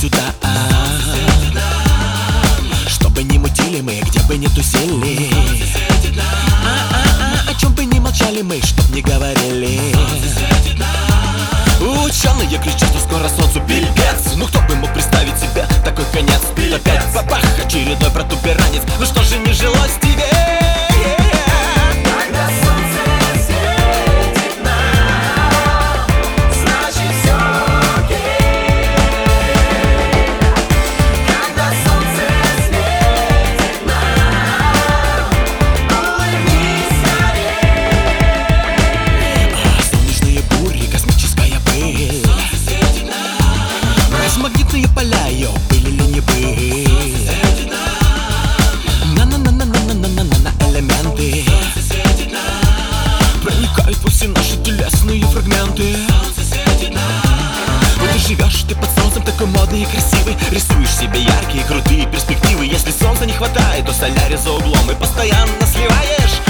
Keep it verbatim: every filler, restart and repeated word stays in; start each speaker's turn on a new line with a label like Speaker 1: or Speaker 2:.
Speaker 1: сюда, чтобы не мутили мы, где бы не тусили, а-а-а, о чем бы не молчали мы, чтоб не говорили. Ученые кричат, что скоро солнцу пипец. Ну кто бы мог представить себе такой конец? Опять бабах, очередной протуберанец. Ну что же не жилось тебе?
Speaker 2: Когда солнце светит нам, значит всё окей. Когда солнце светит нам, улыбнись скорей.
Speaker 1: Солнечные бури, космическая пыль, магнитные поля, ее были ли не были. На-на-на-на-на-на-на-на элементы проникают во все наши телесные фрагменты. Вот ты живешь, ты под солнцем такой модный и красивый, рисуешь себе яркие, крутые перспективы. Если солнца не хватает, то солярий за углом и постоянно сливаешь